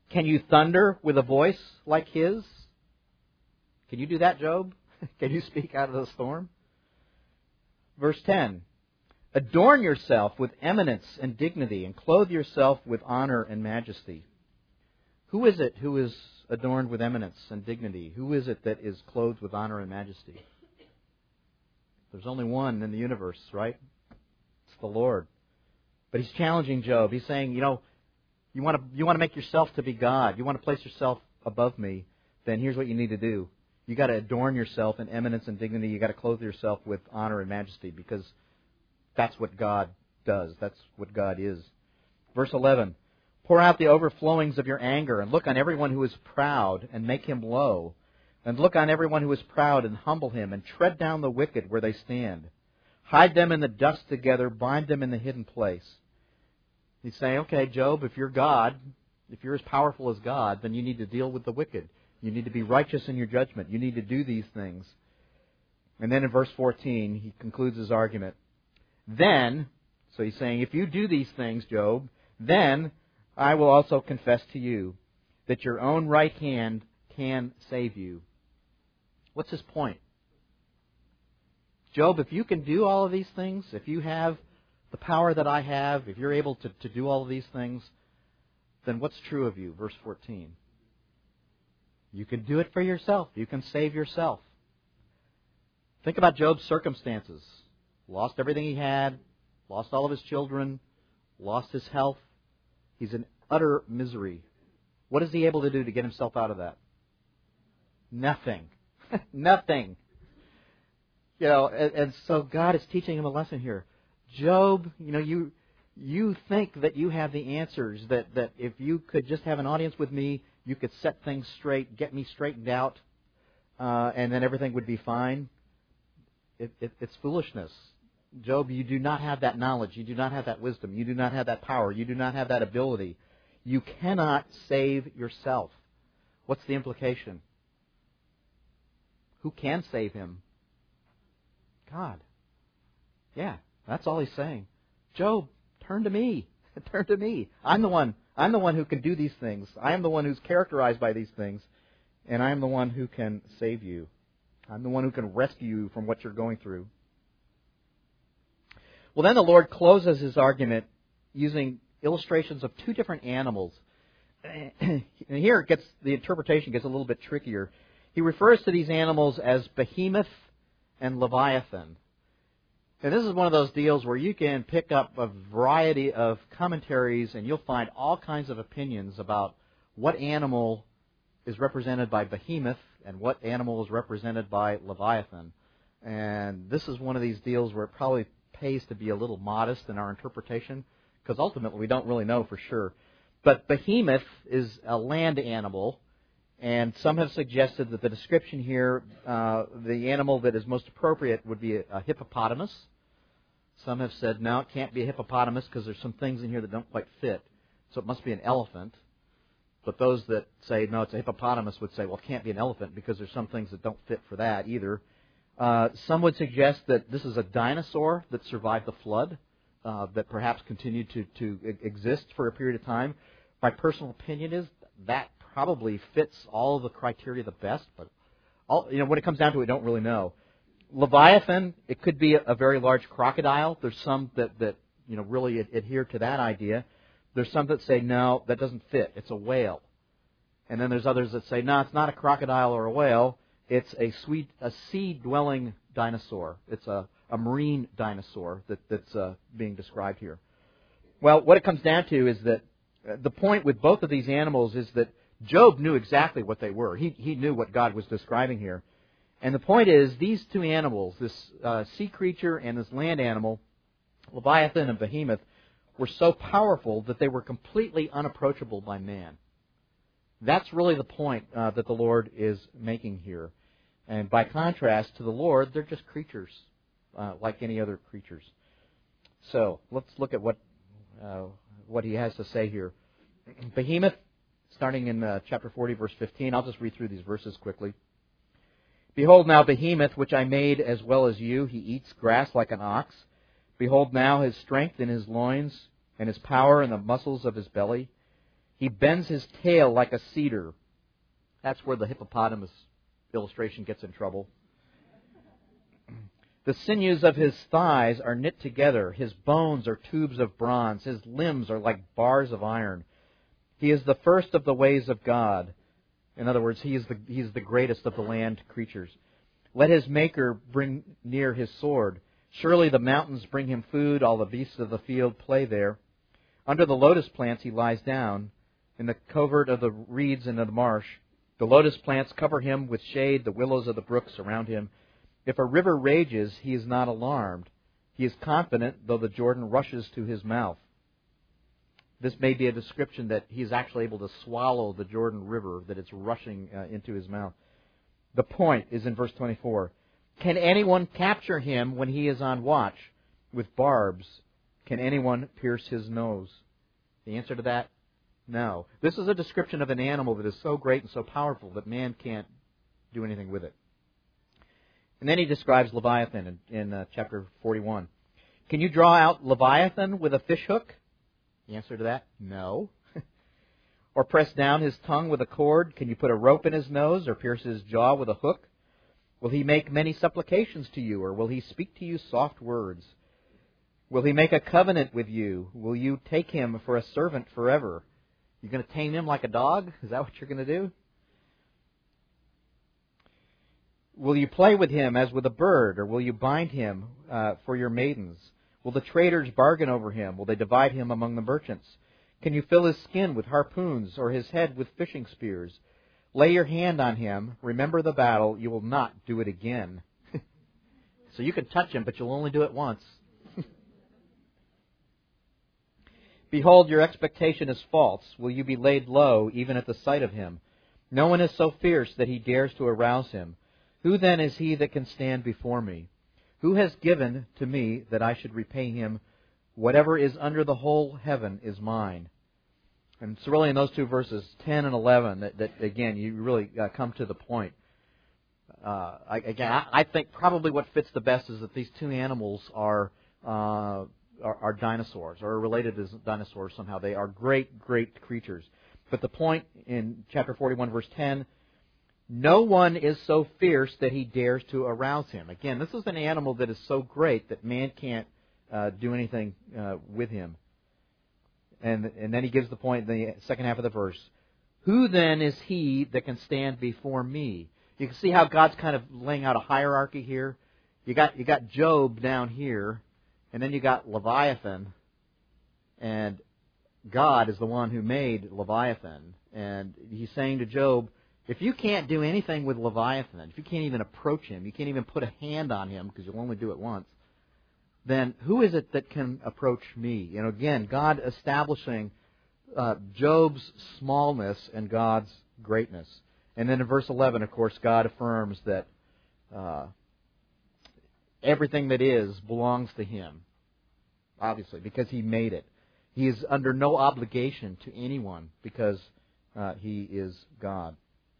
Can you thunder with a voice like his? Can you do that, Job? Can you speak out of the storm? Verse 10. Adorn yourself with eminence and dignity, and clothe yourself with honor and majesty. Who is it who is adorned with eminence and dignity? Who is it that is clothed with honor and majesty? There's only one in the universe, right? It's the Lord. But he's challenging Job. He's saying, you want to make yourself to be God. You want to place yourself above me. Then here's what you need to do. You got to adorn yourself in eminence and dignity. You got to clothe yourself with honor and majesty, because that's what God does. That's what God is. Verse 11. Pour out the overflowings of your anger, and look on everyone who is proud, and make him low. And look on everyone who is proud, and humble him, and tread down the wicked where they stand. Hide them in the dust together, bind them in the hidden place. He's saying, okay, Job, if you're God, if you're as powerful as God, then you need to deal with the wicked. You need to be righteous in your judgment. You need to do these things. And then in verse 14, he concludes his argument. Then, so he's saying, if you do these things, Job, then I will also confess to you that your own right hand can save you. What's his point? Job, if you can do all of these things, if you have the power that I have, if you're able to do all of these things, then what's true of you? Verse 14. You can do it for yourself. You can save yourself. Think about Job's circumstances. Lost everything he had, lost all of his children, lost his health. He's in utter misery. What is he able to do to get himself out of that? Nothing. Nothing. And so God is teaching him a lesson here. Job, you think that you have the answers, that if you could just have an audience with me, you could set things straight, get me straightened out, and then everything would be fine. It's foolishness. Job, you do not have that knowledge. You do not have that wisdom. You do not have that power. You do not have that ability. You cannot save yourself. What's the implication? Who can save him? God. Yeah, that's all he's saying. Job, turn to me. Turn to me. I'm the one who can do these things. I am the one who's characterized by these things, and I am the one who can save you. I'm the one who can rescue you from what you're going through. Well, then the Lord closes his argument using illustrations of two different animals. And here the interpretation gets a little bit trickier. He refers to these animals as Behemoth and Leviathan. And this is one of those deals where you can pick up a variety of commentaries and you'll find all kinds of opinions about what animal is represented by Behemoth and what animal is represented by Leviathan. And this is one of these deals where it probably pays to be a little modest in our interpretation, because ultimately we don't really know for sure. But Behemoth is a land animal, and some have suggested that the description here, the animal that is most appropriate would be a hippopotamus. Some have said, no, it can't be a hippopotamus because there's some things in here that don't quite fit, so it must be an elephant. But those that say, no, it's a hippopotamus would say, well, it can't be an elephant because there's some things that don't fit for that either. Some would suggest that this is a dinosaur that survived the flood, that perhaps continued to exist for a period of time. My personal opinion is that probably fits all of the criteria the best, but when it comes down to it, we don't really know. Leviathan, it could be a very large crocodile. There's some that really adhere to that idea. There's some that say, no, that doesn't fit. It's a whale. And then there's others that say, no, it's not a crocodile or a whale. It's a sea-dwelling dinosaur. It's a marine dinosaur that's being described here. Well, what it comes down to is that the point with both of these animals is that Job knew exactly what they were. He knew what God was describing here. And the point is, these two animals, this sea creature and this land animal, Leviathan and Behemoth, were so powerful that they were completely unapproachable by man. That's really the point that the Lord is making here. And by contrast to the Lord, they're just creatures, like any other creatures. So let's look at what he has to say here. Behemoth, starting in chapter 40, verse 15. I'll just read through these verses quickly. Behold now Behemoth, which I made as well as you. He eats grass like an ox. Behold now his strength in his loins, and his power in the muscles of his belly. He bends his tail like a cedar. That's where the hippopotamus illustration gets in trouble. The sinews of his thighs are knit together. His bones are tubes of bronze. His limbs are like bars of iron. He is the first of the ways of God. In other words, he is the greatest of the land creatures. Let his Maker bring near his sword. Surely the mountains bring him food. All the beasts of the field play there. Under the lotus plants he lies down. In the covert of the reeds and of the marsh. The lotus plants cover him with shade. The willows of the brook surround him. If a river rages, he is not alarmed. He is confident, though the Jordan rushes to his mouth. This may be a description that he is actually able to swallow the Jordan River, that it's rushing into his mouth. The point is in verse 24. Can anyone capture him when he is on watch with barbs? Can anyone pierce his nose? The answer to that, no. This is a description of an animal that is so great and so powerful that man can't do anything with it. And then he describes Leviathan in chapter 41. Can you draw out Leviathan with a fish hook? The answer to that, no. Or press down his tongue with a cord? Can you put a rope in his nose or pierce his jaw with a hook? Will he make many supplications to you, or will he speak to you soft words? Will he make a covenant with you? Will you take him for a servant forever? You're going to tame him like a dog? Is that what you're going to do? Will you play with him as with a bird, or will you bind him for your maidens? Will the traders bargain over him? Will they divide him among the merchants? Can you fill his skin with harpoons, or his head with fishing spears? Lay your hand on him. Remember the battle. You will not do it again. So you can touch him, but you'll only do it once. Behold, your expectation is false. Will you be laid low even at the sight of him? No one is so fierce that he dares to arouse him. Who then is he that can stand before me? Who has given to me that I should repay him? Whatever is under the whole heaven is mine. And it's really in those two verses, 10 and 11, that again, you really come to the point. I think probably what fits the best is that these two animals are dinosaurs, or are related to dinosaurs somehow. They are great, great creatures. But the point in chapter 41, verse 10, no one is so fierce that he dares to arouse him. Again, this is an animal that is so great that man can't do anything with him. And then he gives the point in the second half of the verse. Who then is he that can stand before me? You can see how God's kind of laying out a hierarchy here. You got Job down here, and then you got Leviathan, and God is the one who made Leviathan. And he's saying to Job, if you can't do anything with Leviathan, if you can't even approach him, you can't even put a hand on him because you'll only do it once, then who is it that can approach me? You know, again, God establishing Job's smallness and God's greatness. And then in verse 11, of course, God affirms that everything that is belongs to Him, obviously, because He made it. He is under no obligation to anyone because He is God.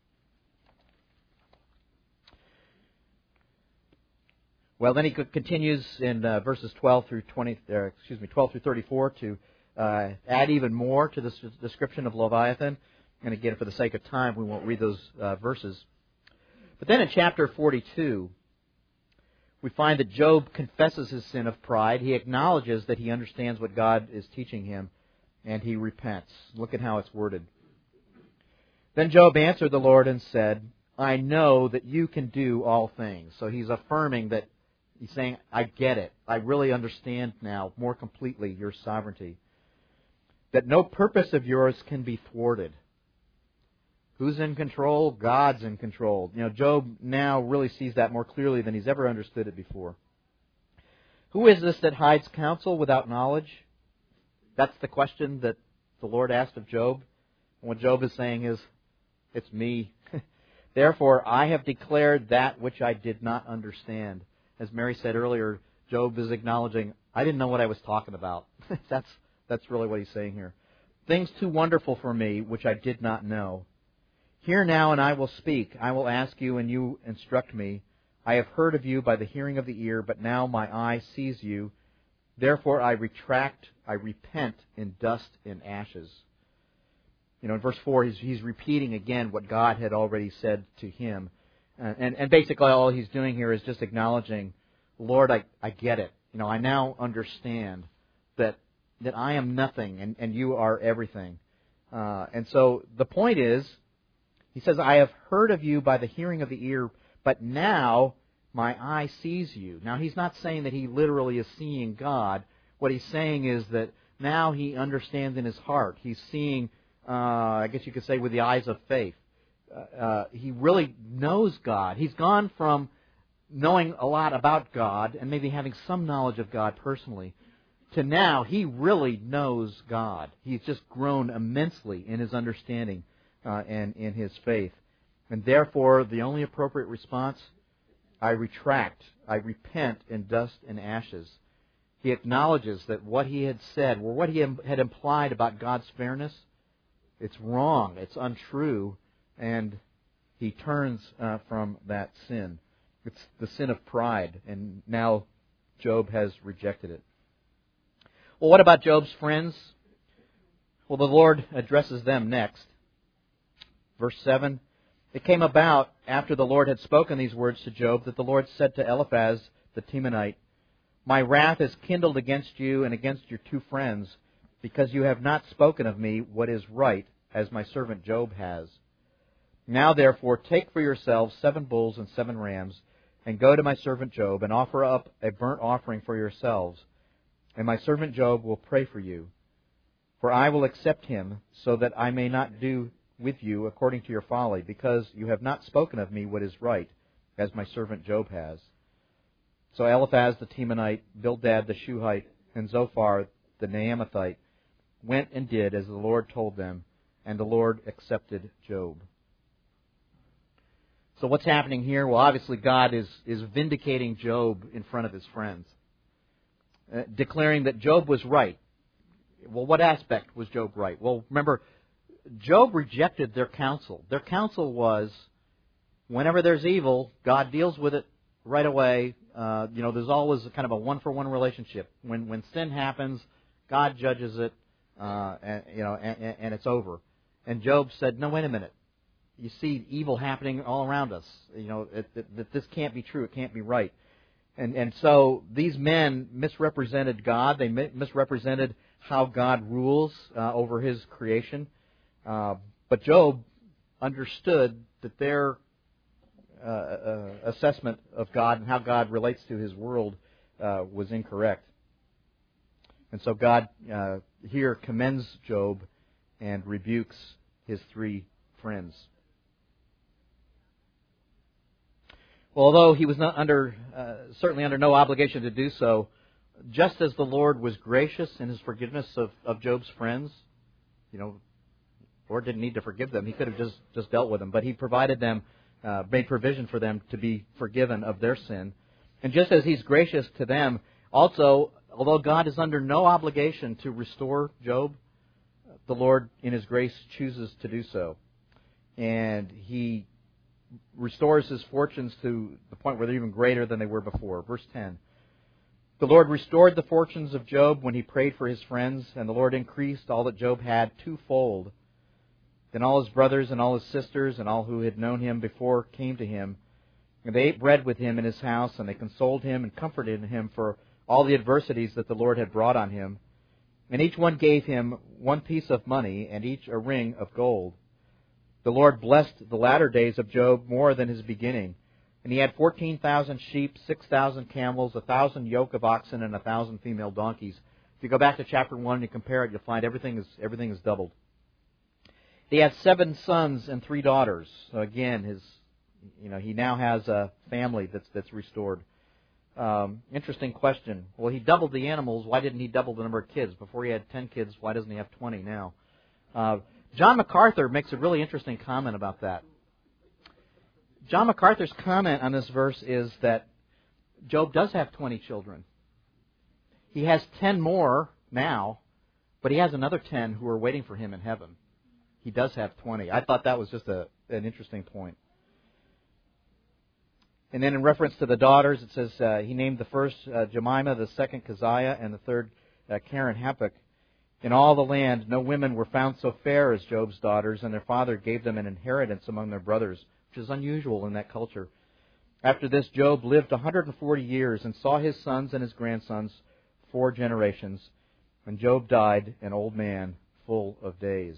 Well, then he continues in verses 12 through 34 to add even more to this description of Leviathan. And again, for the sake of time, we won't read those verses. But then in chapter 42, we find that Job confesses his sin of pride. He acknowledges that he understands what God is teaching him, and he repents. Look at how it's worded. Then Job answered the Lord and said, I know that you can do all things. So he's affirming that. He's saying, I get it. I really understand now more completely your sovereignty. That no purpose of yours can be thwarted. Who's in control? God's in control. You know, Job now really sees that more clearly than he's ever understood it before. Who is this that hides counsel without knowledge? That's the question that the Lord asked of Job. And what Job is saying is, it's me. Therefore, I have declared that which I did not understand. As Mary said earlier, Job is acknowledging, I didn't know what I was talking about. That's really what he's saying here. Things too wonderful for me, which I did not know. Hear now, and I will speak. I will ask you, and you instruct me. I have heard of you by the hearing of the ear, but now my eye sees you. Therefore I retract, I repent in dust and ashes. In verse 4, he's repeating again what God had already said to him. And basically all he's doing here is just acknowledging, Lord, I get it. I now understand that I am nothing and you are everything. And so the point is, he says, I have heard of you by the hearing of the ear, but now my eye sees you. Now, he's not saying that he literally is seeing God. What he's saying is that now he understands in his heart. He's seeing, I guess you could say, with the eyes of faith. He really knows God. He's gone from knowing a lot about God and maybe having some knowledge of God personally to now he really knows God. He's just grown immensely in his understanding and in his faith. And therefore, the only appropriate response, I retract, I repent in dust and ashes. He acknowledges that what he had said, or what he had implied about God's fairness, it's wrong, it's untrue, and he turns from that sin. It's the sin of pride, and now Job has rejected it. Well, what about Job's friends? Well, the Lord addresses them next. Verse 7, it came about after the Lord had spoken these words to Job that the Lord said to Eliphaz the Temanite, my wrath is kindled against you and against your two friends, because you have not spoken of me what is right, as my servant Job has. Now therefore take for yourselves 7 bulls and 7 rams, and go to my servant Job, and offer up a burnt offering for yourselves. And my servant Job will pray for you. For I will accept him, so that I may not do with you according to your folly, because you have not spoken of me what is right, as my servant Job has. So Eliphaz the Temanite, Bildad the Shuhite, and Zophar the Naamathite went and did as the Lord told them, and the Lord accepted Job. So what's happening here? Well, obviously God is vindicating Job in front of his friends, declaring that Job was right. Well, what aspect was Job right? Well, remember, Job rejected their counsel. Their counsel was, whenever there's evil, God deals with it right away. There's always kind of a one-for-one relationship. When sin happens, God judges it, and it's over. And Job said, no, wait a minute. You see evil happening all around us. That this can't be true. It can't be right. And so these men misrepresented God. They misrepresented how God rules over His creation. But Job understood that their assessment of God and how God relates to His world was incorrect. And so God here commends Job and rebukes his 3 friends. Well, although he was not certainly under no obligation to do so, just as the Lord was gracious in His forgiveness of Job's friends, the Lord didn't need to forgive them. He could have just dealt with them. But He provided them, made provision for them to be forgiven of their sin. And just as He's gracious to them, also, although God is under no obligation to restore Job, the Lord, in His grace, chooses to do so. And He restores his fortunes to the point where they're even greater than they were before. Verse 10. The Lord restored the fortunes of Job when he prayed for his friends, and the Lord increased all that Job had 2-fold. Then all his brothers and all his sisters and all who had known him before came to him, and they ate bread with him in his house, and they consoled him and comforted him for all the adversities that the Lord had brought on him. And each one gave him 1 piece of money, and each a ring of gold. The Lord blessed the latter days of Job more than his beginning. And he had 14,000 sheep, 6,000 camels, 1,000 yoke of oxen, and 1,000 female donkeys. If you go back to chapter 1 and you compare it, you'll find everything is doubled. He had 7 sons and 3 daughters. So again, he now has a family that's restored. Interesting question. Well, he doubled the animals. Why didn't he double the number of kids? Before he had 10 kids, why doesn't he have 20 now? John MacArthur makes a really interesting comment about that. John MacArthur's comment on this verse is that Job does have 20 children. He has 10 more now, but he has another 10 who are waiting for him in heaven. He does have 20. I thought that was just an interesting point. And then in reference to the daughters, it says he named the first Jemimah, the second Keziah, and the third Karen Hapuk. In all the land, no women were found so fair as Job's daughters, and their father gave them an inheritance among their brothers, which is unusual in that culture. After this, Job lived 140 years and saw his sons and his grandsons 4 generations. And Job died an old man, full of days.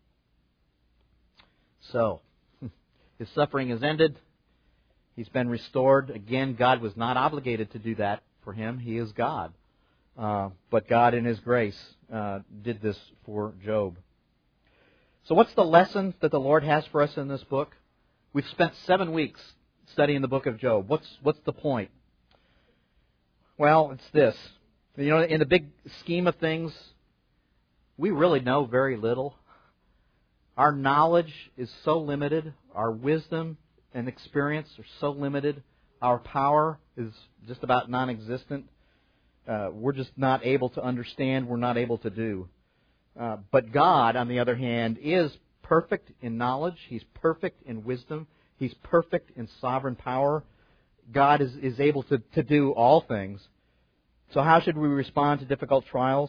So, his suffering is ended. He's been restored. Again, God was not obligated to do that for him. He is God. But God, in His grace, did this for Job. So what's the lesson that the Lord has for us in this book? We've spent 7 weeks studying the book of Job. What's the point? Well, it's this. You know, in the big scheme of things, we really know very little. Our knowledge is so limited. Our wisdom and experience are so limited. Our power is just about non-existent. We're just not able to understand. We're not able to do. But God, on the other hand, is perfect in knowledge. He's perfect in wisdom. He's perfect in sovereign power. God is able to do all things. So how should we respond to difficult trials?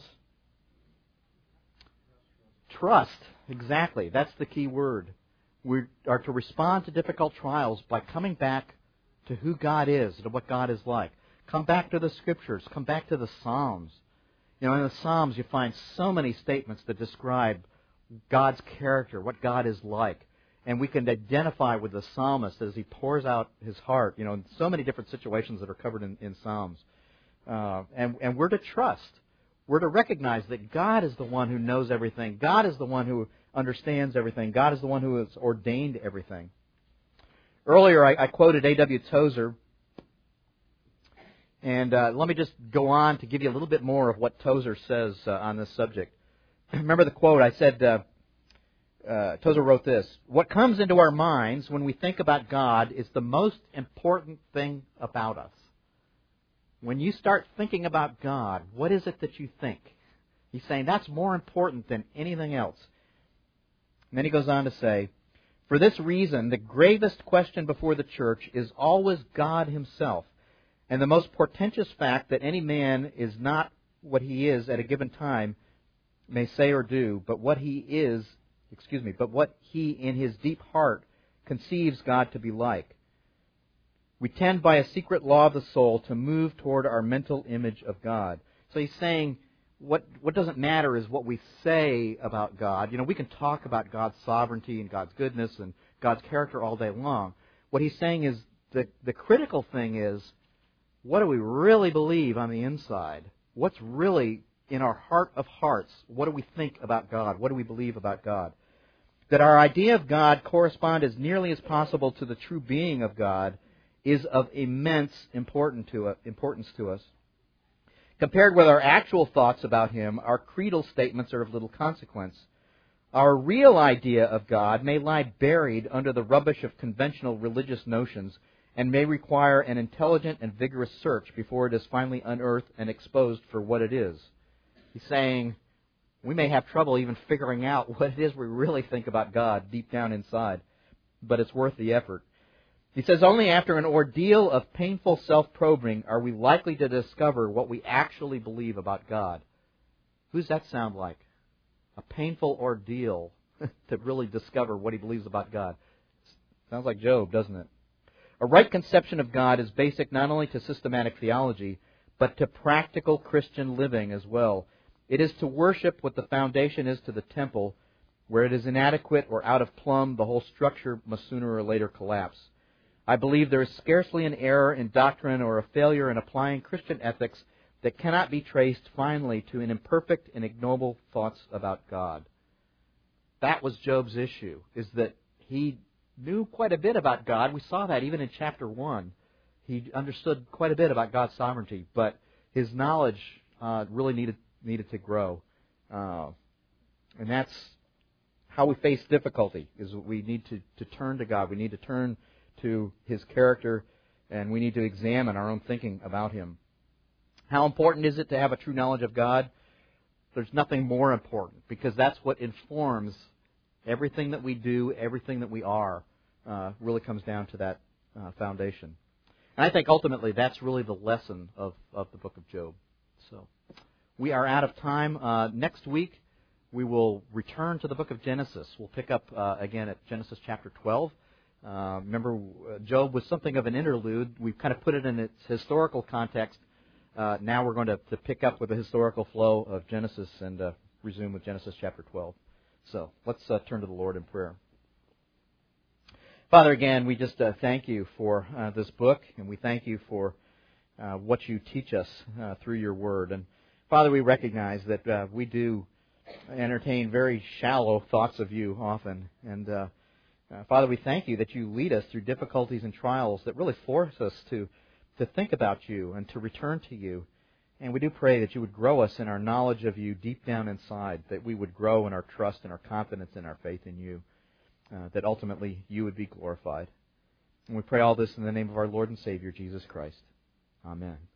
Trust. Exactly. That's the key word. We are to respond to difficult trials by coming back to who God is, to what God is like. Come back to the Scriptures. Come back to the Psalms. You know, in the Psalms you find so many statements that describe God's character, what God is like. And we can identify with the psalmist as he pours out his heart, you know, in so many different situations that are covered in Psalms. And we're to trust. We're to recognize that God is the one who knows everything. God is the one who understands everything. God is the one who has ordained everything. Earlier I quoted A.W. Tozer. And let me just go on to give you a little bit more of what Tozer says on this subject. Remember the quote? I said, Tozer wrote this: "What comes into our minds when we think about God is the most important thing about us." When you start thinking about God, what is it that you think? He's saying that's more important than anything else. And then he goes on to say, "For this reason, the gravest question before the church is always God Himself, and the most portentous fact that any man is not what he is at a given time may say or do, but what he in his deep heart conceives God to be like. We tend by a secret law of the soul to move toward our mental image of God." So he's saying what doesn't matter is what we say about God. You know, we can talk about God's sovereignty and God's goodness and God's character all day long. What he's saying is the critical thing is, what do we really believe on the inside? What's really in our heart of hearts? What do we think about God? What do we believe about God? That our idea of God correspond as nearly as possible to the true being of God is of immense importance to us. Compared with our actual thoughts about Him, our creedal statements are of little consequence. Our real idea of God may lie buried under the rubbish of conventional religious notions and may require an intelligent and vigorous search before it is finally unearthed and exposed for what it is. He's saying we may have trouble even figuring out what it is we really think about God deep down inside, but it's worth the effort. He says only after an ordeal of painful self-probing are we likely to discover what we actually believe about God. Who does that sound like? A painful ordeal to really discover what he believes about God. Sounds like Job, doesn't it? A right conception of God is basic not only to systematic theology, but to practical Christian living as well. It is to worship what the foundation is to the temple. Where it is inadequate or out of plumb, the whole structure must sooner or later collapse. I believe there is scarcely an error in doctrine or a failure in applying Christian ethics that cannot be traced finally to an imperfect and ignoble thoughts about God. That was Job's issue, is that he knew quite a bit about God. We saw that even in chapter 1. He understood quite a bit about God's sovereignty, but his knowledge really needed to grow. And that's how we face difficulty, is we need to turn to God. We need to turn to His character, and we need to examine our own thinking about Him. How important is it to have a true knowledge of God? There's nothing more important, because that's what informs everything that we do, everything that we are, really comes down to that foundation. And I think ultimately that's really the lesson of the book of Job. So we are out of time. Next week we will return to the book of Genesis. We'll pick up again at Genesis chapter 12. Remember, Job was something of an interlude. We've kind of put it in its historical context. Now we're going to pick up with the historical flow of Genesis and resume with Genesis chapter 12. So let's turn to the Lord in prayer. Father, again, we just thank you for this book, and we thank you for what you teach us through your word. And Father, we recognize that we do entertain very shallow thoughts of you often. And Father, we thank you that you lead us through difficulties and trials that really force us to think about you and to return to you. And we do pray that you would grow us in our knowledge of you deep down inside, that we would grow in our trust and our confidence and our faith in you, that ultimately you would be glorified. And we pray all this in the name of our Lord and Savior, Jesus Christ. Amen.